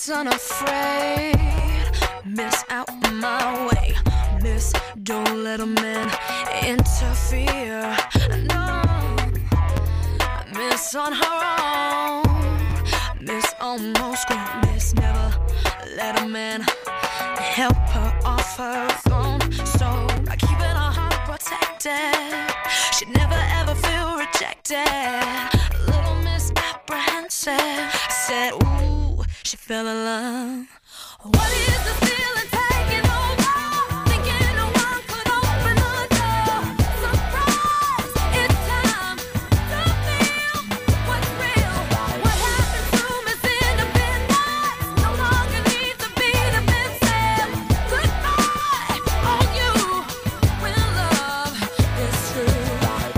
Miss Unafraid, Miss Out My Way, Miss Don't Let a Man Interfere. No, Miss On Her Own, Miss Almost Grown, Miss Never Let a Man help her off her throne. So by keeping her heart protected, she'd never ever feel rejected. Little Miss Apprehensive said, ooh, she fell in love. What is the feeling taking over? Thinking no one could open the door. Surprise, it's time to feel what's real. What happened to Miss Independence no longer needs to be defensive. Goodbye, all you when love is true.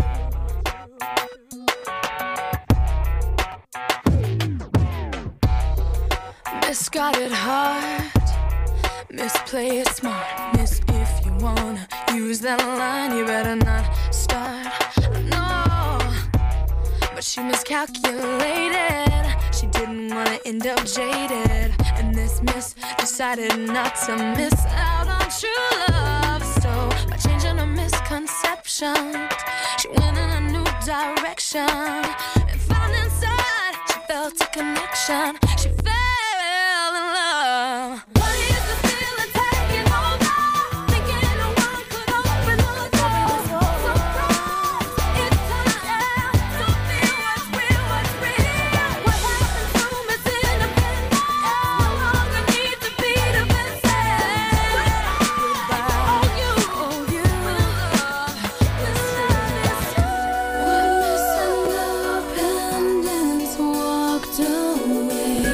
Miss got it hard, Miss play it smart, Miss if you wanna use that line you better not start. No, but she miscalculated, she didn't wanna end up jaded, and this Miss decided not to miss out on true love. So by changing her misconceptions, she went in a new direction and found inside she felt a connection. She fell in love. What is the feeling taking over? Thinking no one could open the door. Surprise, it's time to feel what's real, what's real. What happened to Miss Independence no longer needs to be defensive. Goodbye, all you when love is true. When Miss Independence walked away,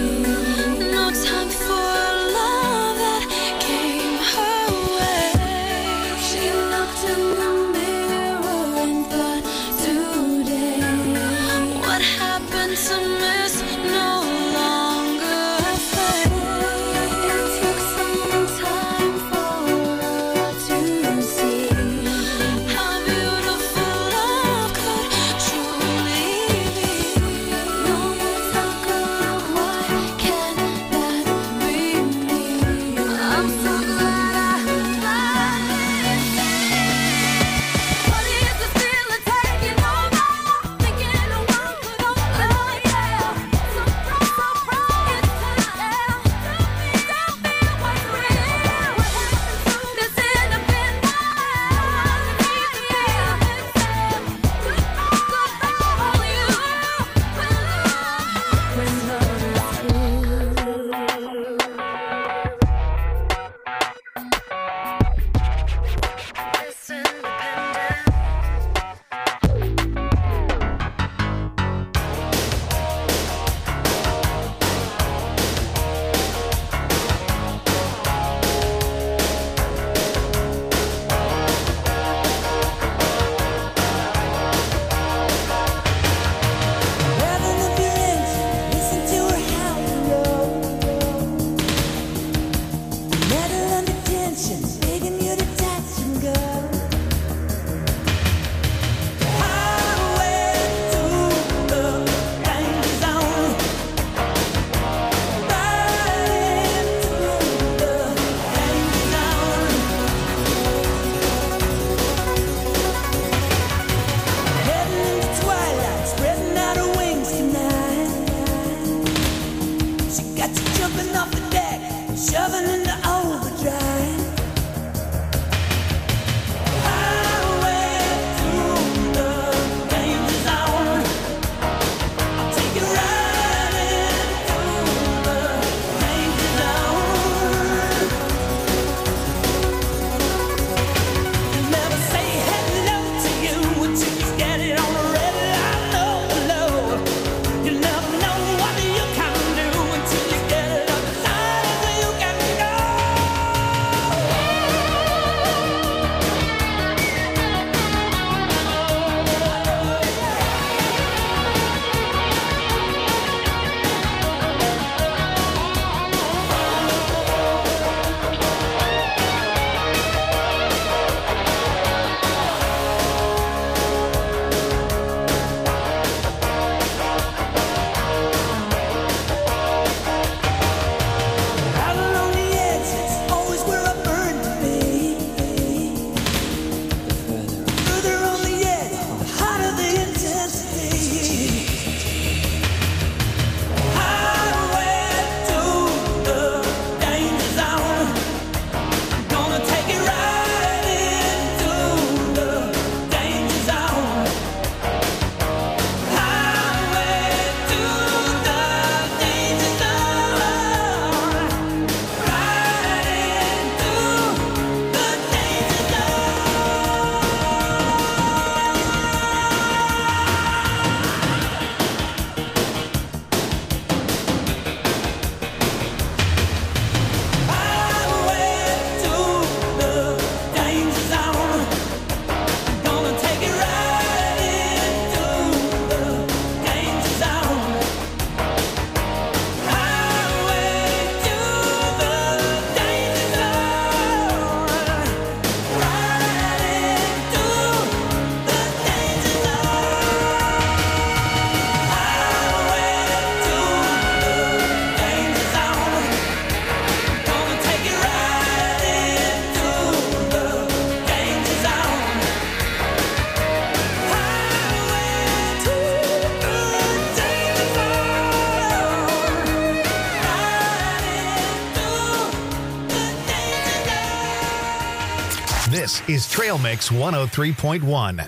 This is Trail Mix 103.1.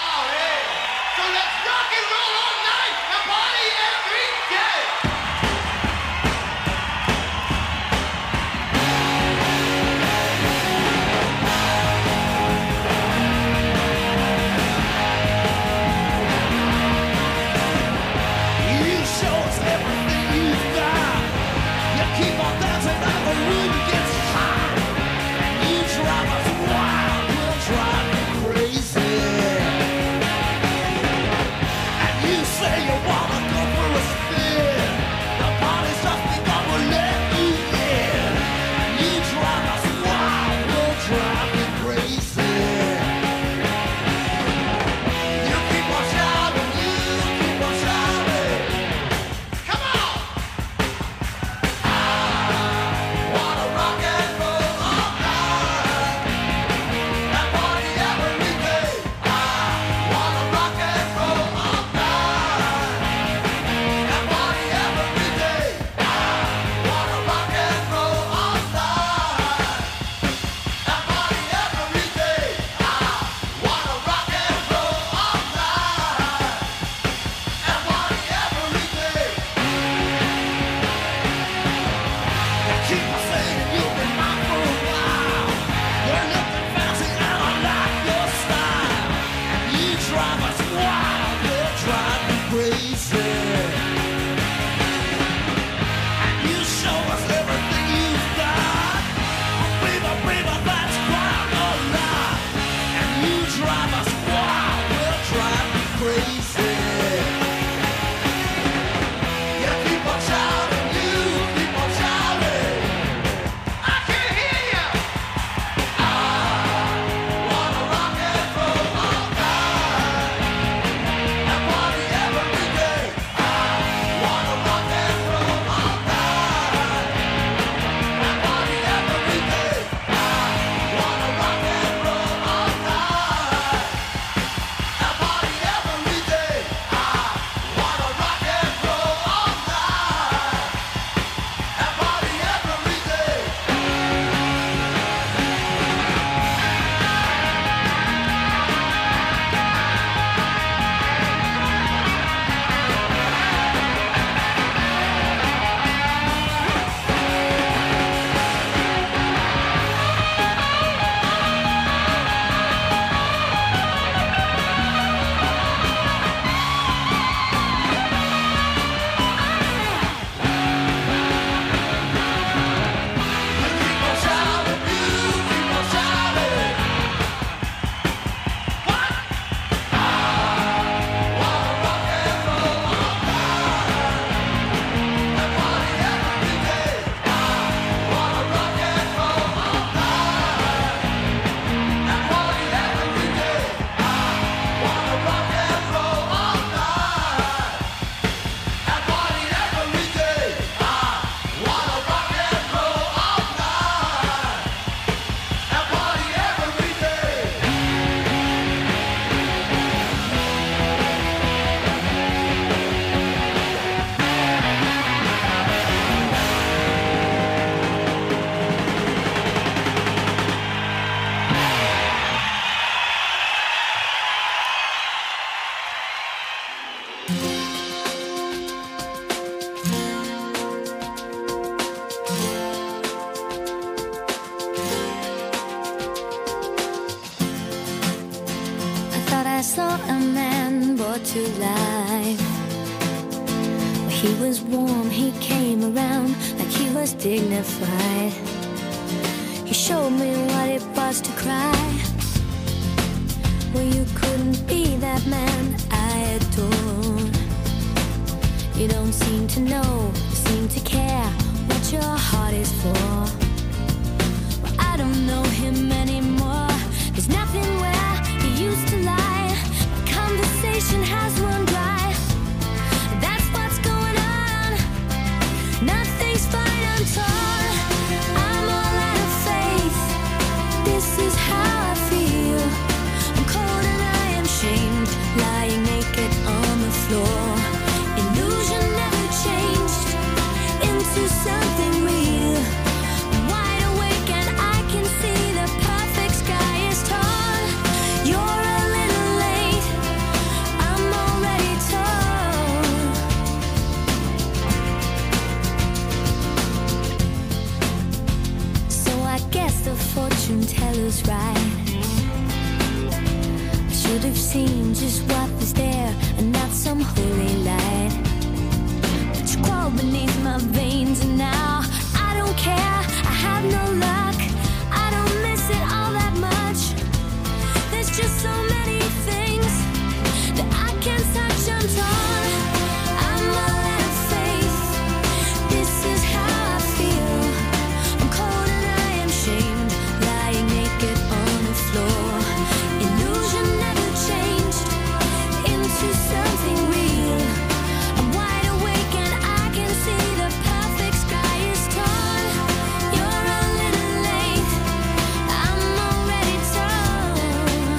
to life. He was warm, he came around like he was dignified. He showed me what it was to cry. Well, you couldn't be that man I adored. You don't seem to know, seem to care what your heart is for. Well, I don't know him anymore. There's nothing where he used to lie. My conversation has run dry. That's what's going on. Nothing's fine, I'm torn. I'm all out of faith. This is how I feel. I'm cold and I am shamed, lying naked on the floor. Illusion never changed into something real. I'm wide awake and I can see the perfect just what is there and not some holy light. But you crawl beneath my veins and now I don't care, I have no luck. I don't miss it all that much. There's just so many things that I can't touch. I'm torn, I'm all out of faith. This is how I feel. I'm cold and I am shamed, lying naked on the floor. Illusion never changed into something real. I'm wide awake and I can see the perfect sky is torn. You're a little late, I'm already torn.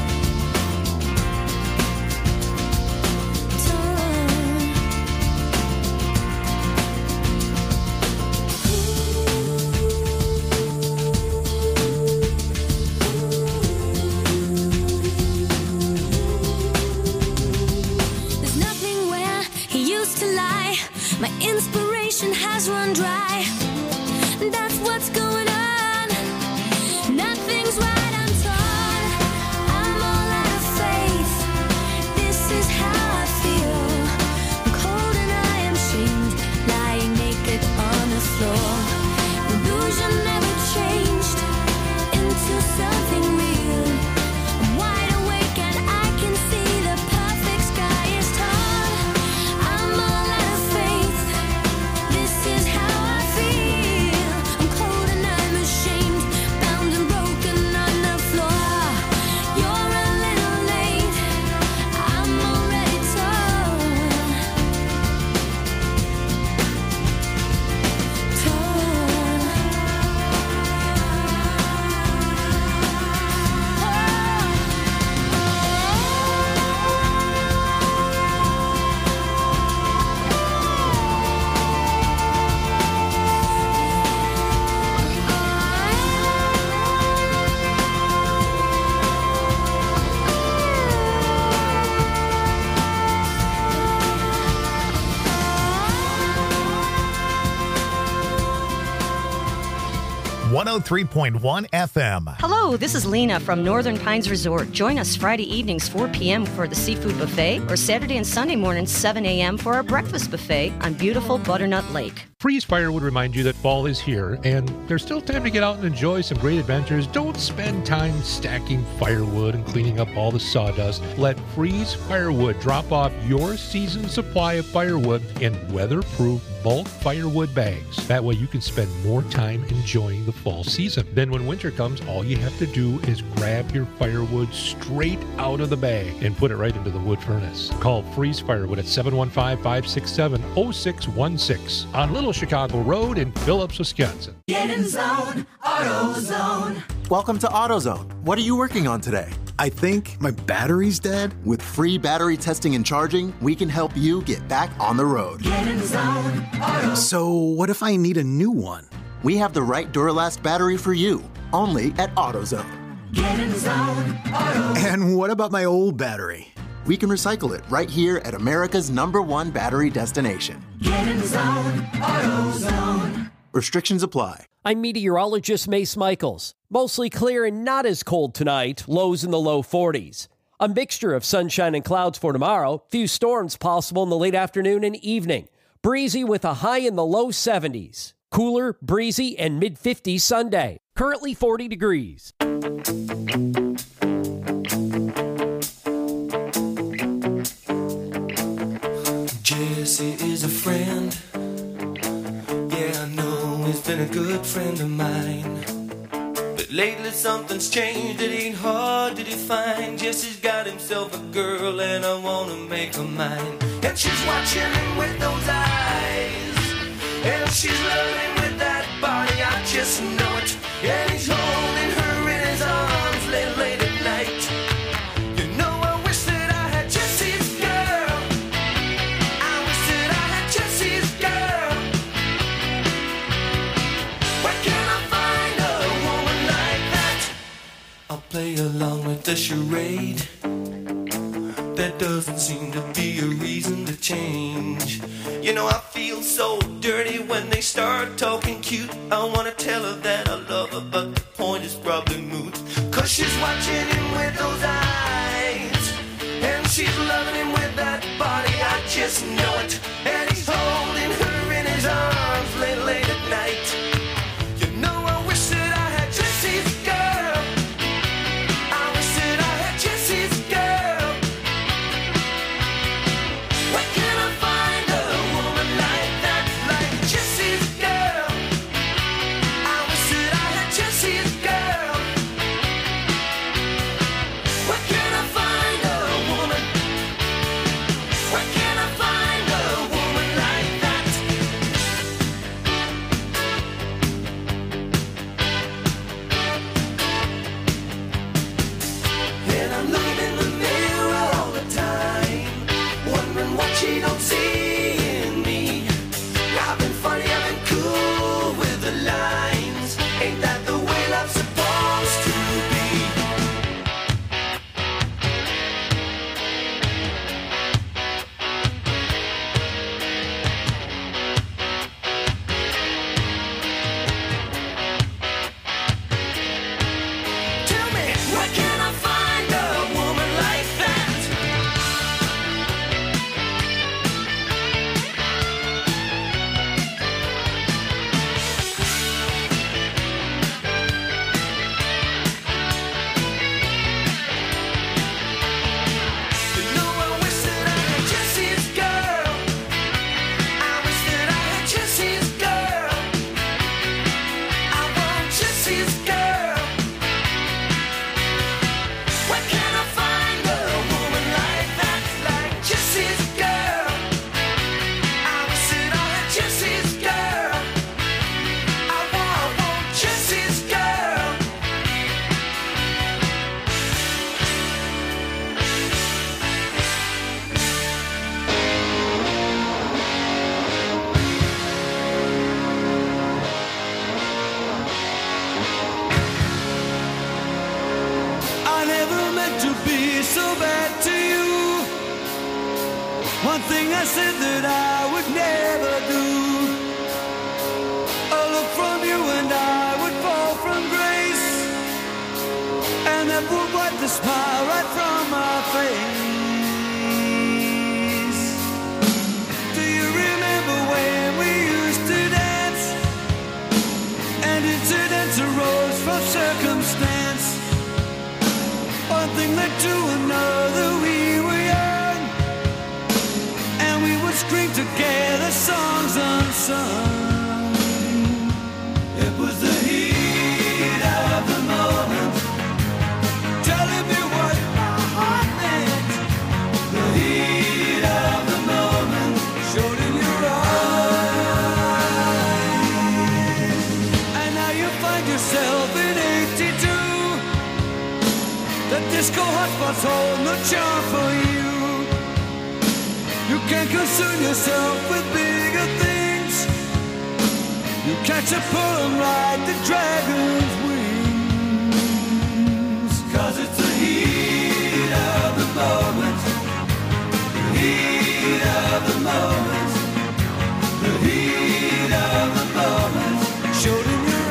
There's nothing where he used to lie. My inspiration has run dry. That's what's going on. Nothing's right, I'm torn. I'm all out of faith. This is how I feel. I'm cold and I am shamed, lying naked on the floor. Illusion never changed into something real. I'm wide awake and I can see the perfect sky is torn. I'm all out of faith. This is how I feel. I'm cold and I'm ashamed, bound and broken on the floor. You're a little late, I'm already torn. One 103.1 FM. Hello, this is Lena from Northern Pines Resort. Join us Friday evenings 4 p.m. for the seafood buffet or Saturday and Sunday mornings 7 a.m. for our breakfast buffet on beautiful Butternut Lake. Freeze Fire would remind you that fall is here, and there's still time to get out and enjoy some great adventures. Don't spend time stacking firewood and cleaning up all the sawdust. Let Freeze Firewood drop off your season's supply of firewood in weatherproof bulk firewood bags. That way you can spend more time enjoying the fall season. Then when winter comes, all you have to do is grab your firewood straight out of the bag and put it right into the wood furnace. Call Freeze Firewood at 715-567-0616 on Little Chicago Road in Phillips, Wisconsin. Get in zone, AutoZone. Welcome to AutoZone. What are you working on today? I think my battery's dead. With free battery testing and charging, we can help you get back on the road. Get in zone, AutoZone. So what if I need a new one? We have the right Duralast battery for you, only at AutoZone. Get in zone, AutoZone. And what about my old battery? We can recycle it right here at America's #1 battery destination. Get in zone, AutoZone. Restrictions apply. I'm meteorologist Mace Michaels. Mostly clear and not as cold tonight, lows in the low 40s. A mixture of sunshine and clouds for tomorrow, few storms possible in the late afternoon and evening. Breezy with a high in the low 70s. Cooler, breezy, and mid-50s Sunday. Currently 40 degrees. Jesse is a friend. Yeah, I know he's been a good friend of mine. But lately something's changed, it ain't hard to define. Jesse's got himself a girl and I wanna make her mine. And she's watching him with those eyes, and she's loving with that body, I just know it. And he's holding her in his arms late at night. You know I wish that I had Jesse's girl. I wish that I had Jesse's girl. Where can I find a woman like that? I'll play along with the charade. There doesn't seem to be a reason to change. You know I feel so dirty when they start talking cute. I wanna tell her that I love her, but the point is probably moot. 'Cause she's watching him with those eyes, And she's loving him with that body, I just know it. And he's holding her in his arms late at night. You know, I wish that I had Jesse's girl. I wish that I had Jesse's girl. Where can I find a woman like that, like Jesse's girl? I wish that I had Jesse's girl. Where can I find a woman? Where can I find a woman like that? And I'm looking in the mirror all the time, wondering what she don't see in me. I've been funny, I've been cool with the lines. Ain't that the way love's supposed to be? Tell me, where can I find a woman like that? You know, I wish that I had Jesse's girl. I wish that I had Jesse's girl. I want Jesse's girl. Where can I find a woman like that, like Jesse's girl? I wish that I had Jesse's girl. I want Jesse's girl. I never meant to be so bad to you. One thing I said that I would never do. A look from you and I would fall from grace, and that would wipe the smile right from my face. Do you remember when we used to dance, and incidents arose from circumstance? One thing led to another, we were young, and we would scream together songs unsung. It was the heat of the moment, telling me what my heart meant. The heat of the moment showed in your eyes. And now you find yourself in 82. The disco hotspots hold no charm for you. You can't concern yourself with bigger things. You catch a pull and ride the dragon's wings. 'Cause it's the heat of the moment. The heat of the moment. The heat of the moment showed in your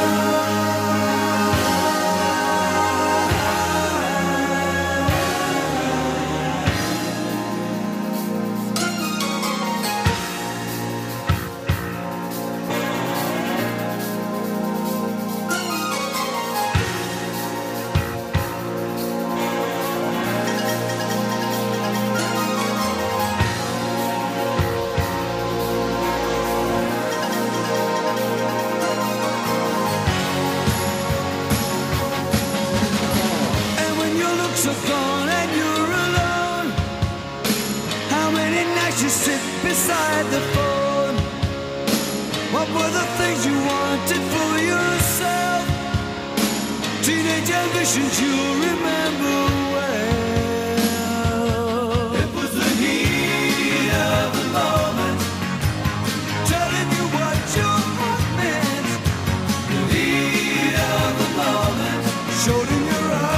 are gone and you're alone. How many nights you sit beside the phone? What were the things you wanted for yourself? Teenage ambitions you remember well. It was the heat of the moment, telling you what your heart meant. The heat of the moment showed in your eyes.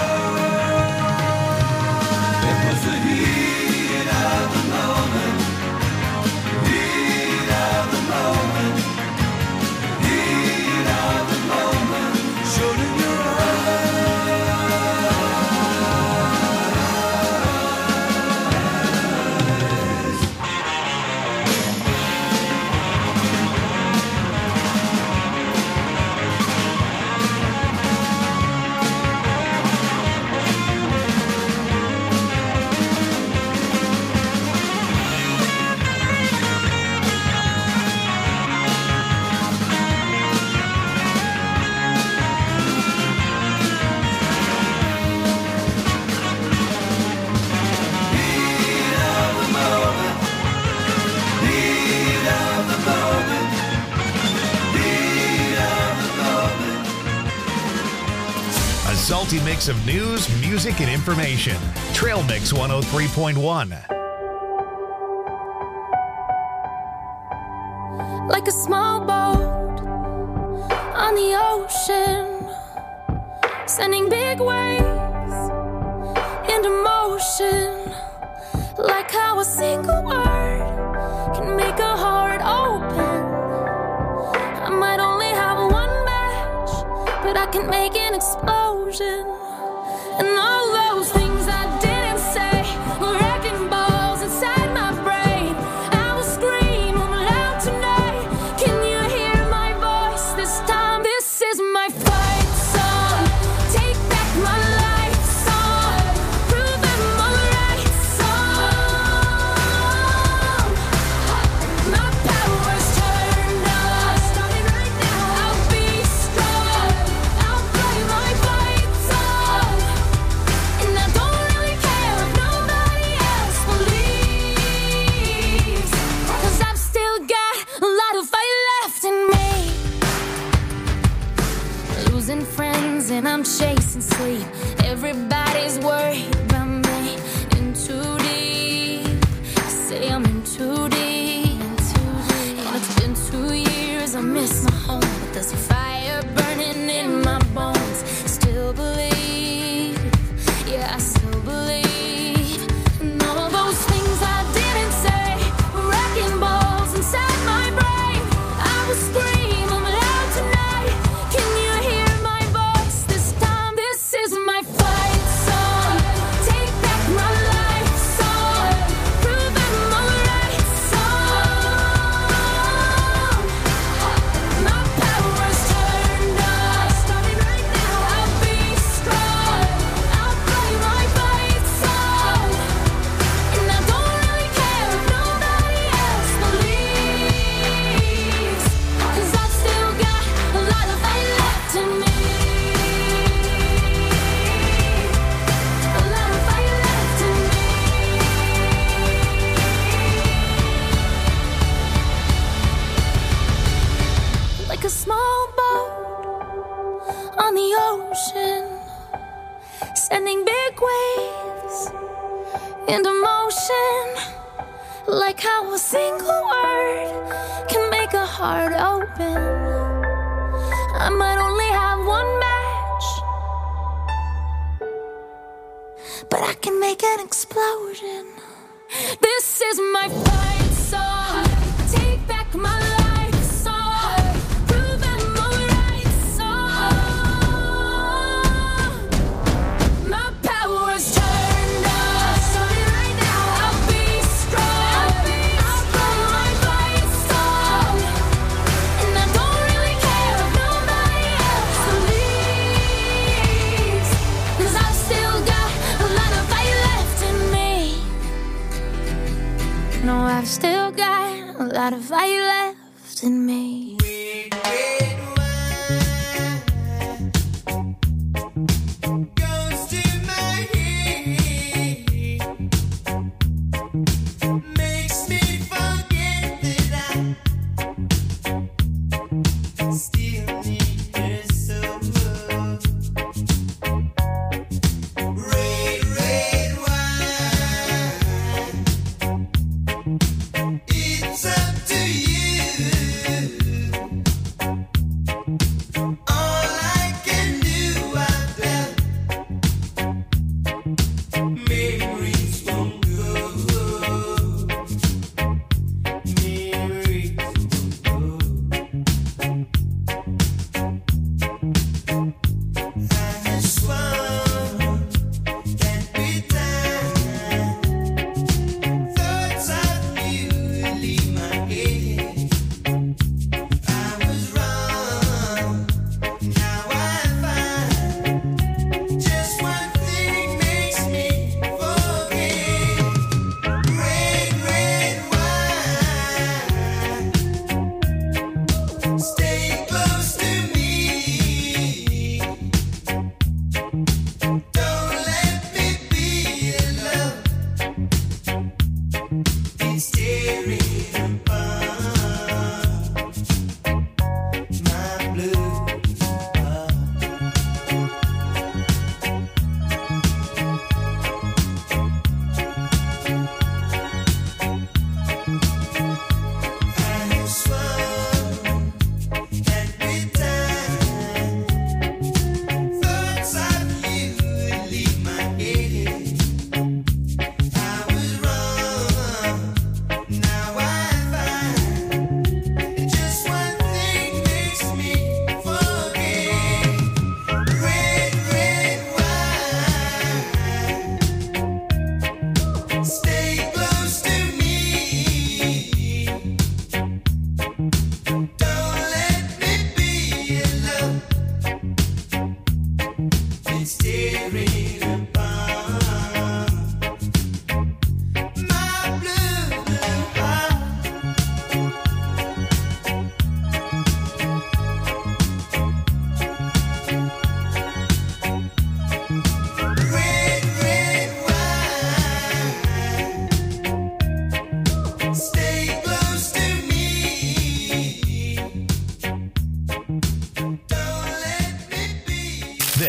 Showed in your eyes. tasty mix of news, music, and information. Trail Mix 103.1. Like a small boat on the ocean, sending big waves into motion. Like how a single word can make a heart open. I might only have one match, but I can make an explosion. And all those things I didn't say were wrecking balls inside my brain. I will scream loud tonight. Can you hear my voice this time? This is my fight song. Take back my life song. Prove I'm alright song. My power's turned on. Starting right now. I'll be strong. I'll play my fight song. And I don't really care if nobody else believes. 'Cause I've still got a lot of fight left in me. Losing friends and I'm chasing sleep. Everybody's worried about me. In too deep. Say I'm in too deep. And it's been 2 years. I miss my home, but there's a fire burning in my bones. Still believe. Yeah, I still believe. And all those things I didn't say were wrecking balls inside my brain. I will scream loud tonight. Can you hear my voice this time? This is my fight song. Take back my life song. Prove I'm alright song. My power's turned on. Starting right now. I'll be strong. I'll play my fight song. And I don't really care if nobody else believes. 'Cause I've still got a lot of fight left in me. A lot of fight left in me. Like a small boat on the ocean, sending big waves into motion. Like how a single word can make a heart open. I might only have one match, but I can make an explosion. This is my fight song. Take back my life song. Prove I'm alright song. My power's turned on. Starting right now. I'll be strong. I'll play my fight song. And I don't really care if nobody else believes. 'Cause I've still got a lot of fight left in me. No, I've still got a lot of fight left in me. Goes to my head, makes me forget that I still need her so much. Red, red wine, it's up to you.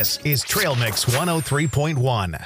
This is Trail Mix 103.1.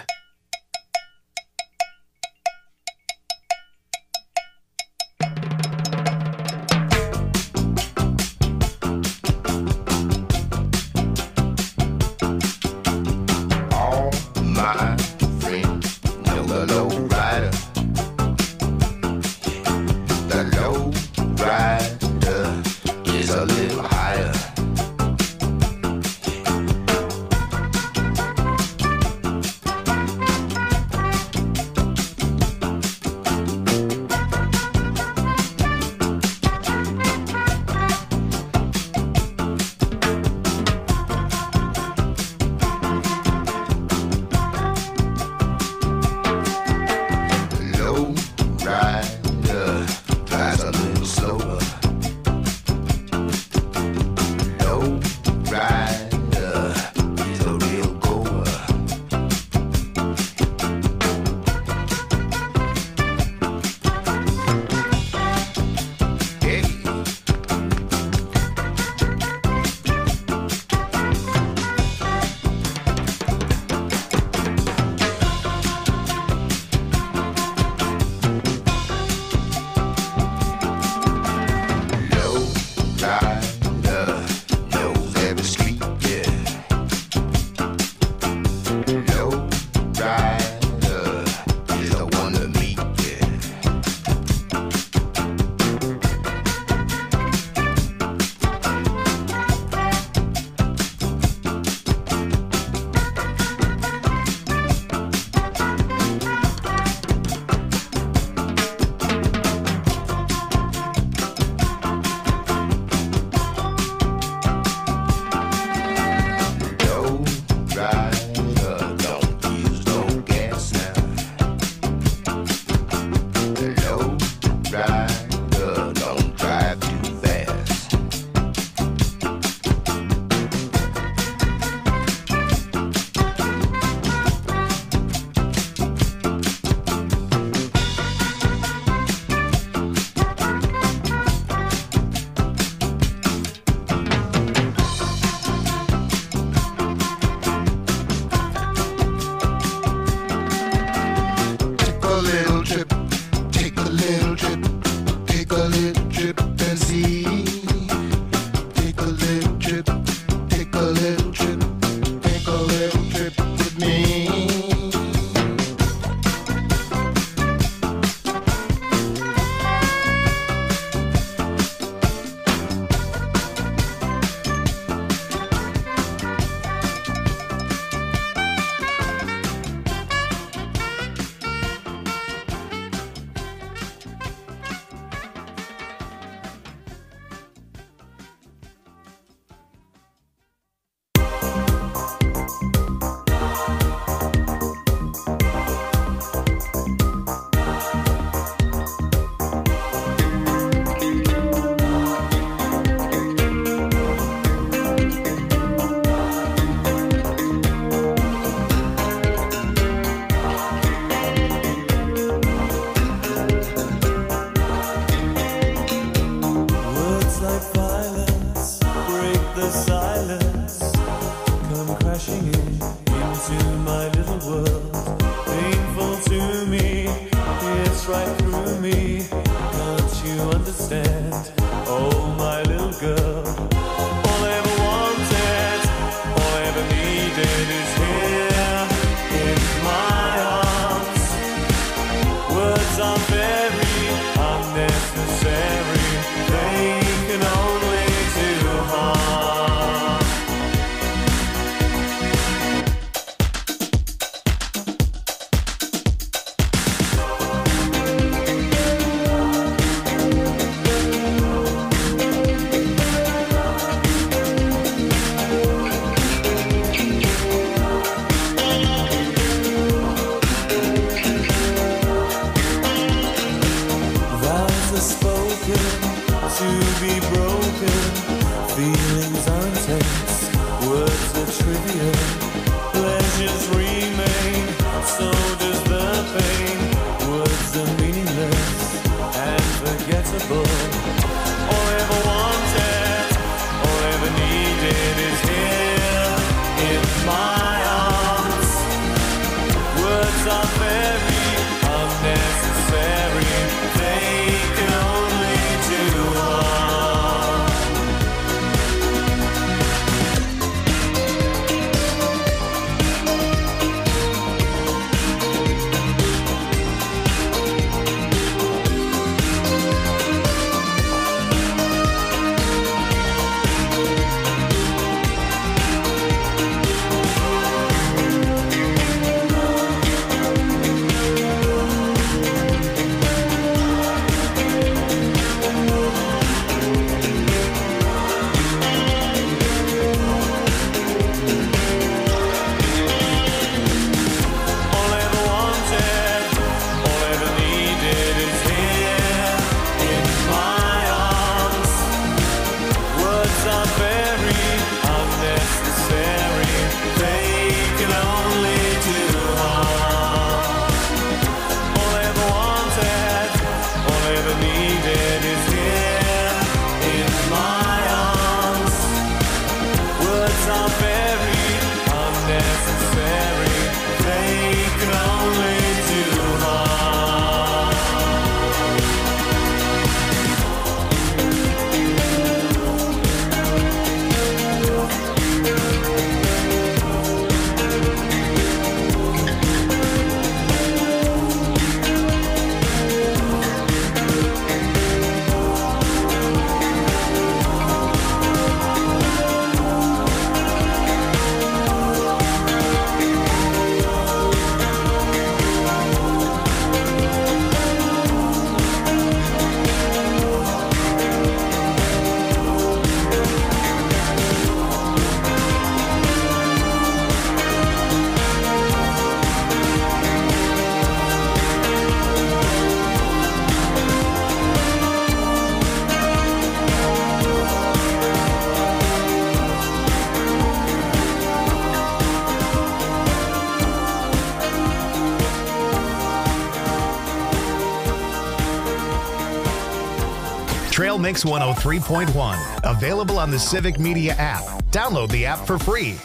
My Trail Mix 103.1. Available on the Civic Media app. Download the app for free.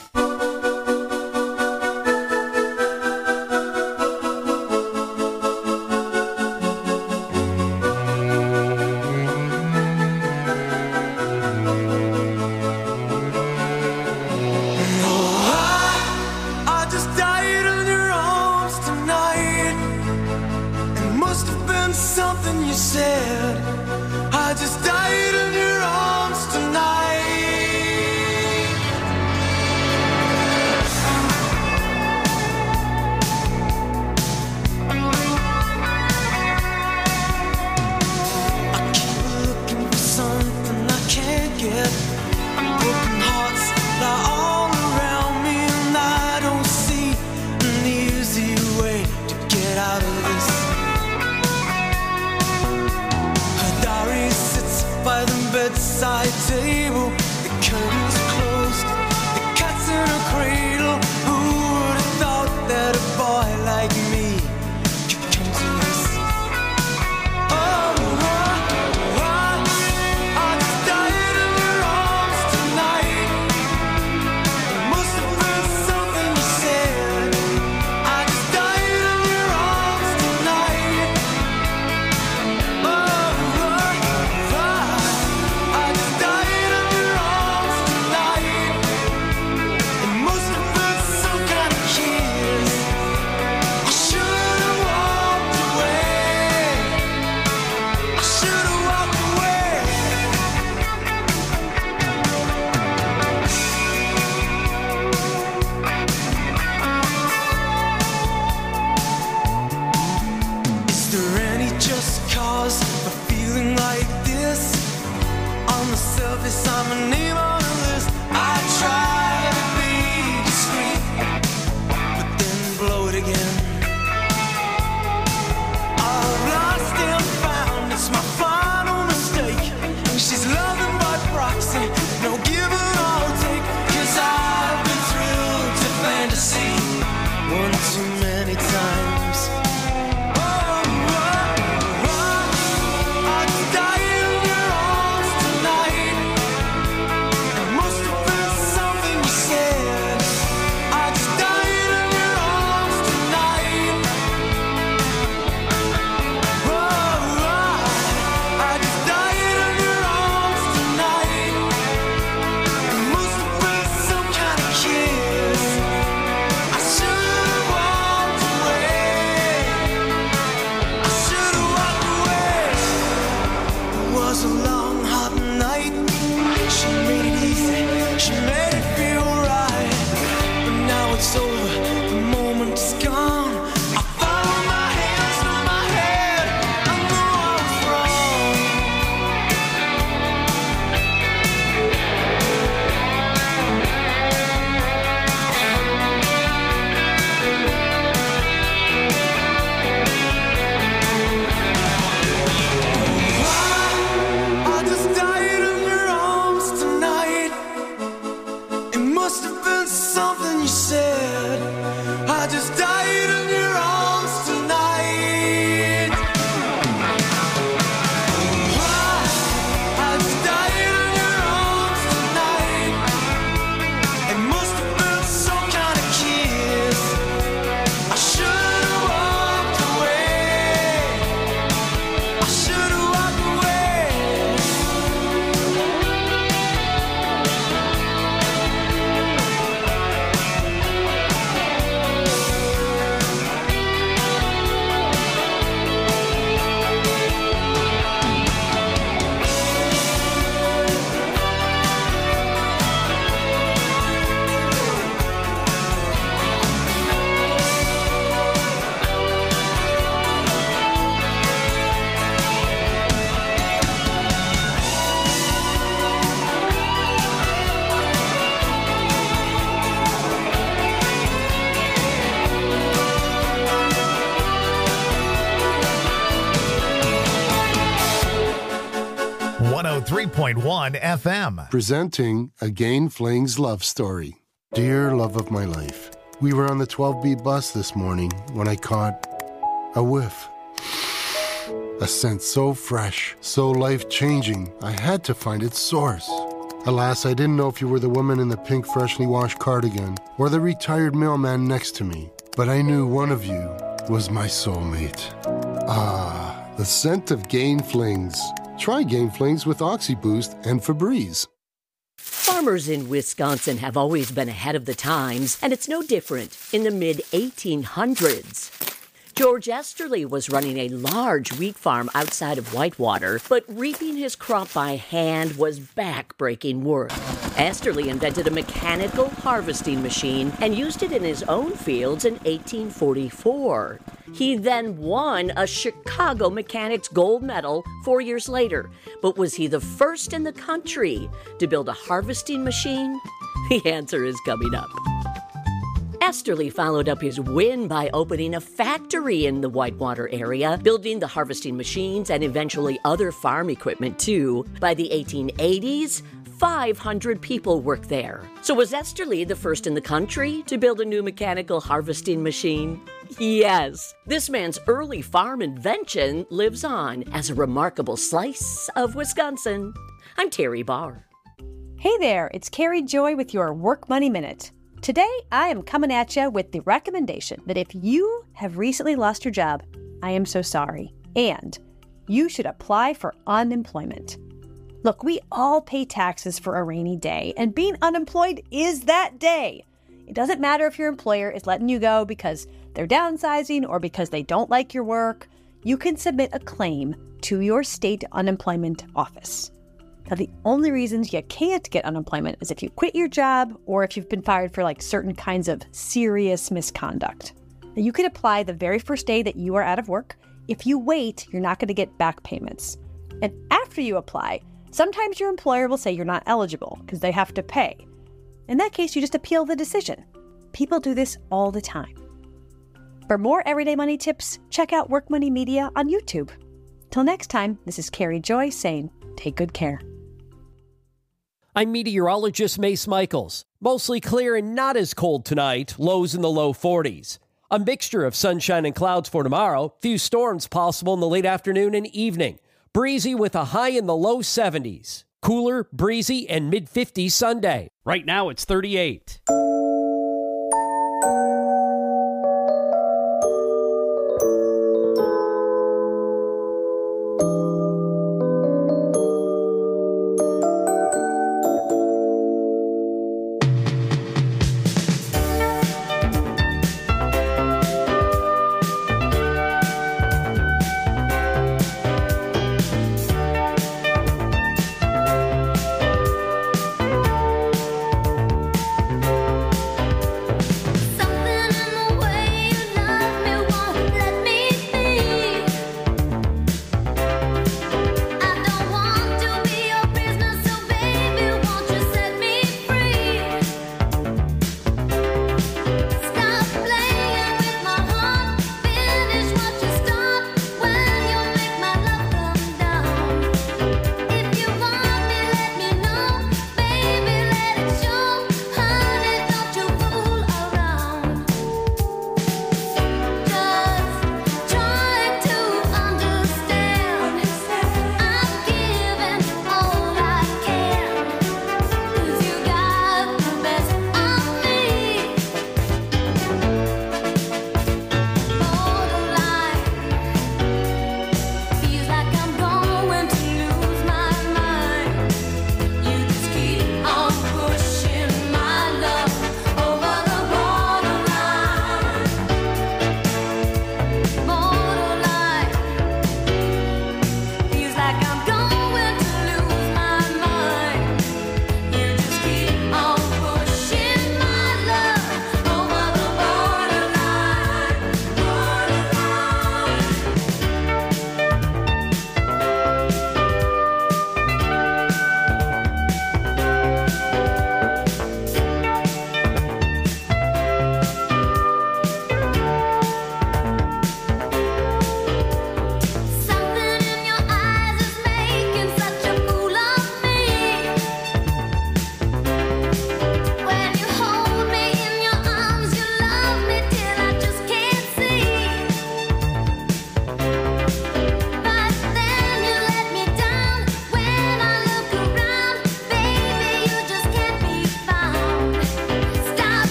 FM. Presenting Again Fling's Love Story. Dear love of my life, we were on the 12B bus this morning when I caught a whiff. A scent so fresh, so life-changing, I had to find its source. Alas, I didn't know if you were the woman in the pink freshly washed cardigan or the retired mailman next to me, but I knew one of you was my soulmate. Ah, the scent of Gain Flings. Try Gain Flings with OxyBoost and Febreze. Farmers in Wisconsin have always been ahead of the times, and it's no different in the mid-1800s. George Esterly was running a large wheat farm outside of Whitewater, but reaping his crop by hand was back-breaking work. Esterly invented a mechanical harvesting machine and used it in his own fields in 1844. He then won a Chicago Mechanics Gold Medal 4 years later. But was he the first in the country to build a harvesting machine? The answer is coming up. Esterly followed up his win by opening a factory in the Whitewater area, building the harvesting machines and eventually other farm equipment too. By the 1880s, 500 people worked there. So was Esterly the first in the country to build a new mechanical harvesting machine? Yes. This man's early farm invention lives on as a remarkable slice of Wisconsin. I'm Terry Barr. Hey there, it's Carrie Joy with your Work Money Minute. Today, I am coming at you with the recommendation that if you have recently lost your job, I am so sorry, and you should apply for unemployment. Look, we all pay taxes for a rainy day, and being unemployed is that day. It doesn't matter if your employer is letting you go because they're downsizing or because they don't like your work. You can submit a claim to your state unemployment office. Now, the only reasons you can't get unemployment is if you quit your job or if you've been fired for certain kinds of serious misconduct. Now, you can apply the very first day that you are out of work. If you wait, you're not going to get back payments. And after you apply, sometimes your employer will say you're not eligible because they have to pay. In that case, you just appeal the decision. People do this all the time. For more everyday money tips, check out Work Money Media on YouTube. Till next time, this is Carrie Joy saying, take good care. I'm meteorologist Mace Michaels. Mostly clear and not as cold tonight, lows in the low 40s. A mixture of sunshine and clouds for tomorrow, few storms possible in the late afternoon and evening. Breezy with a high in the low 70s. Cooler, breezy, and mid-50s Sunday. Right now it's 38.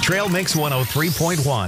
Trail Mix 103.1.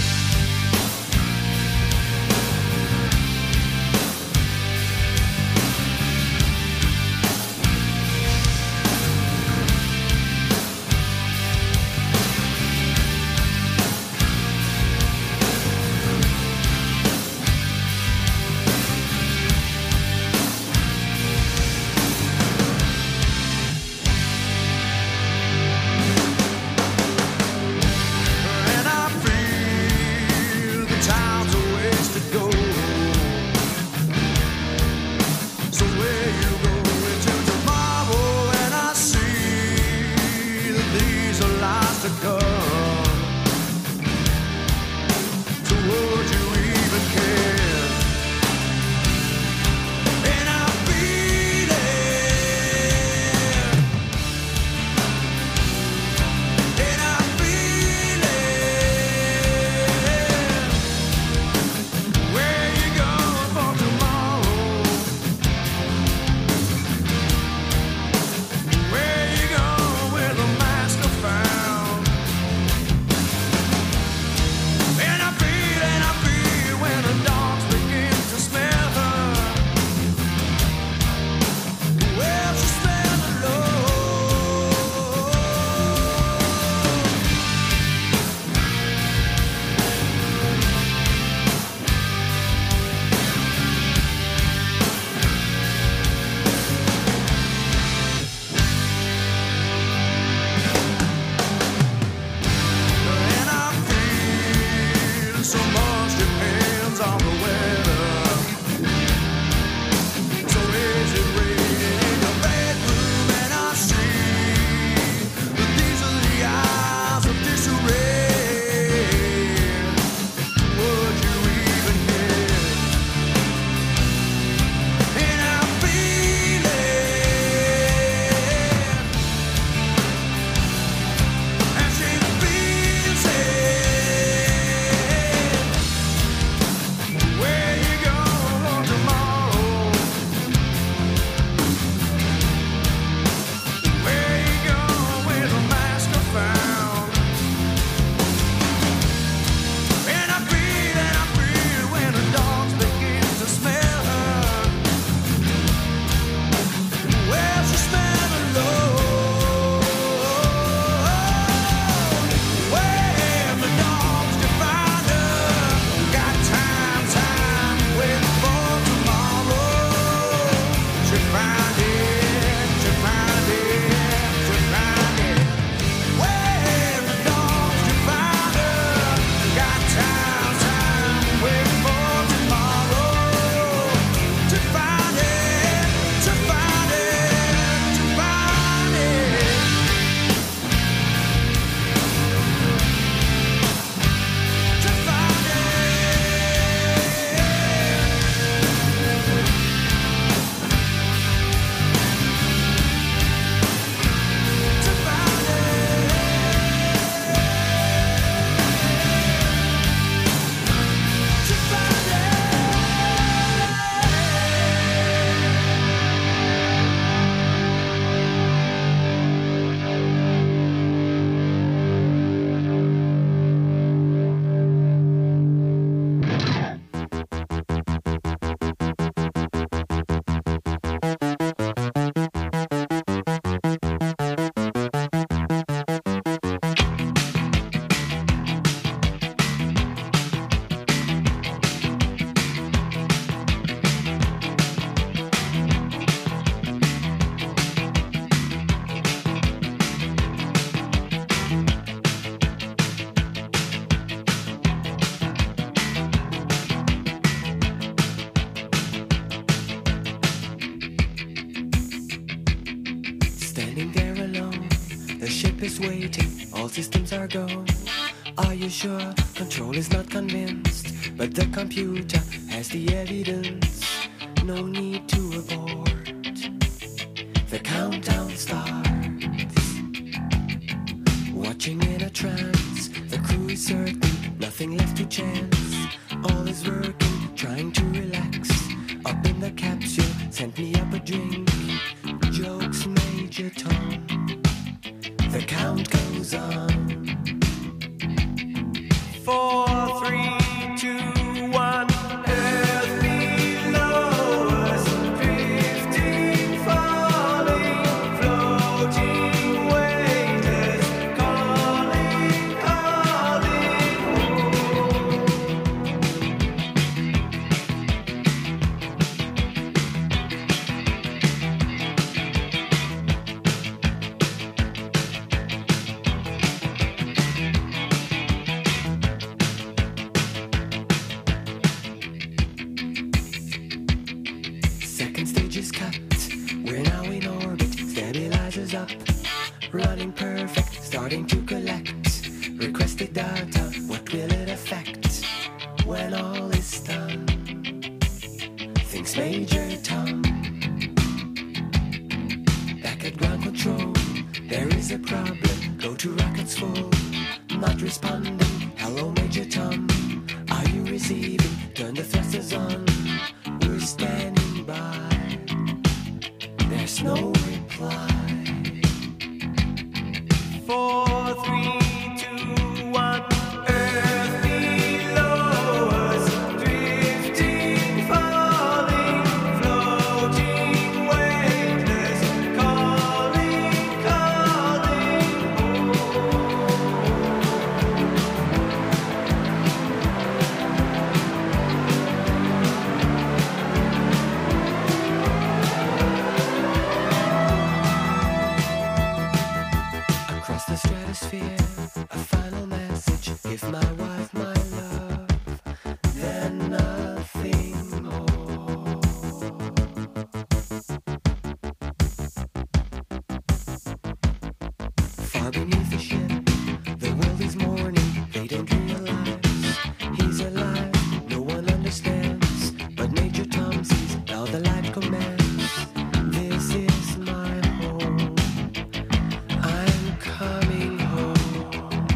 is waiting, all systems are go. Are you sure? Control is not convinced, but the computer has the evidence. No need to abort. The countdown starts. Watching in a trance, the crew is certain, nothing left to chance. All is working, trying to relax. Up in the capsule, sent me up a drink. Jokes, Major Tom. The count goes on. big data, what will it affect when all is done? Thinks Major Tom. Back at ground control, there is a problem. Go to rockets full, not responding. Hello, Major Tom. Are you receiving? Turn the thrusters on. We're standing by. There's no reply. 4, 3, 2, 1. Earth below us, drifting, falling, floating, weightless, calling, calling across the stratosphere, a final message. Give my wife my love, then nothing more. Far beneath the ship, the world is mourning. They don't realize he's alive. No one understands, but Major Tom sees how the light commands. This is my home. I'm coming home.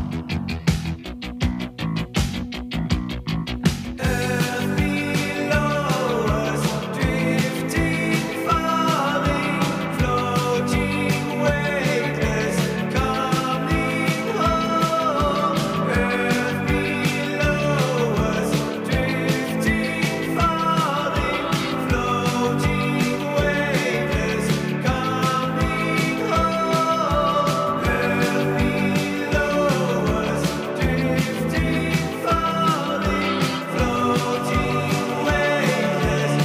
Earth below us, drifting, falling, floating, weightless, coming home. Earth below us, drifting, falling, floating, weightless, coming home. Earth below us, drifting, falling, floating, weightless,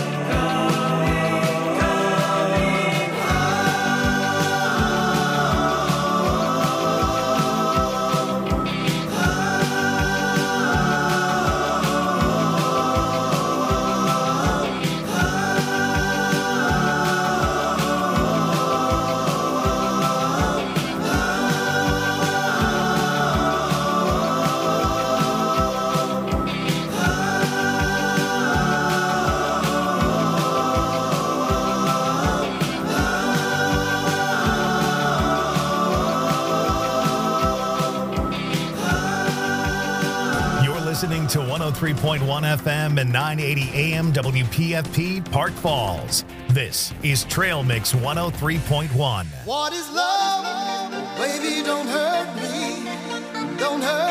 You're listening to 103.1 FM and 980 AM WPFP Park Falls. This is Trail Mix 103.1. What is love? Baby, don't hurt me. Don't hurt